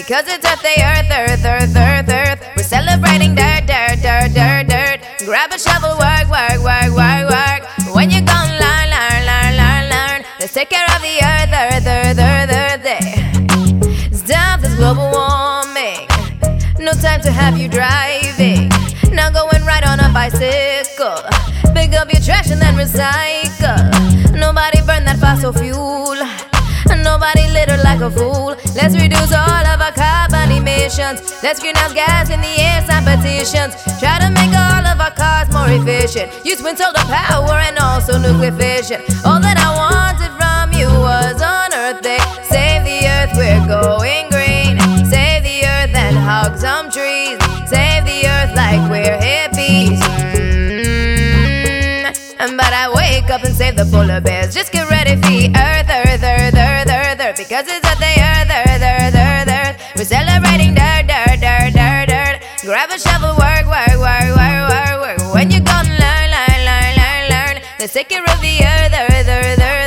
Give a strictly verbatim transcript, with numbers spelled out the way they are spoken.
because it's Earth Day, Earth, Earth, Earth, Earth, Earth. We're celebrating dirt, dirt, dirt, dirt, dirt. Grab a shovel, work, work, work, work, work. When you gonna learn, learn, learn, learn, learn. Let's take care of the Earth, Earth, Earth, Earth, Earth Day. Stop this global warming. No time to have you driving. Now go and ride on a bicycle. Pick up your trash and then recycle. Nobody burn that fossil fuel. Nobody litter like a fool. Let's reduce all of our carbon emissions. Let's greenhouse gas in the air, sign petitions. Try to make all of our cars more efficient. Use wind, solar power and also nuclear fission. All that I wanted from you was on Earth Day. Save the earth, we're going green. Save the earth and hug some trees. Save the earth like we're hippies. Mm-hmm. But I wake up and save the polar bears. Just get ready for the earth, earth, earth, earth, earth, earth. Because it's Earth Day, earth, earth, earth, earth, earth. We're celebrating dirt, dirt, dirt, dirt, dirt. Grab a shovel, work, work, work, work, work, work. When you gonna learn, learn, learn, learn, learn. Let's take care of the earth, earth, earth, earth.